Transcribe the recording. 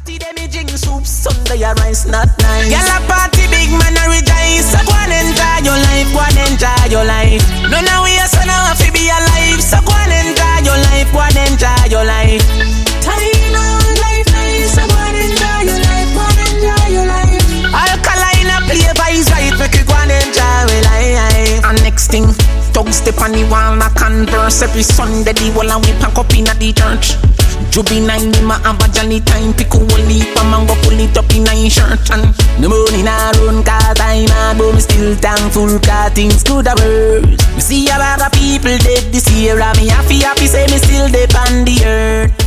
party, them me drink soup, Sunday a rice, not nice. Girl a party, big man a rejoice. So go and enjoy your life, go and enjoy your life. No, now we are so now fi be alive. So go and enjoy your life, go and enjoy your life. Time on life, so go and enjoy your life, go and enjoy your life. Alkaline a play vibes right, make you go and enjoy your life. And next thing, dog step on the wall, a converse every Sunday. The wall and we pack up in the church. Juby 9, him a have a jolly time. Pick a whole heap of mango, pull it up in a shirt. And the money na run, cause I'm a but me still thankful, cause things good a worse. Me see a bag of people dead this year, and me happy say me still deep on the earth.